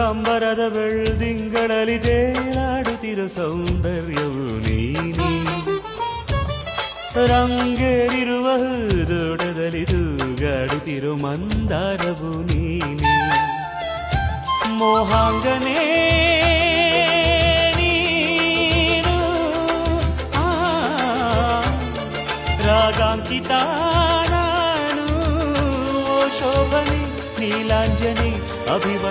ಅಂಬರದ ಬೆಳ್ದಿಂಗಳಲ್ಲಿ ತೇಲಾಡುತ್ತಿರೋ ಸೌಂದರ್ಯವು ನೀನೇ ರಂಗೇರಿರುವ ದೊಡದಲ್ಲಿ ತೂಗಾಡುತ್ತಿರೋ ಮಂದಾರವು ನೀನೇ ಮೋಹಾಂಗನೇ ನೀನು ರಾಗಾಂಕಿತ ನಾನು ಓ ಶೋಭನೆ ನೀಲಾಂಜನೆ ಅಭಿವ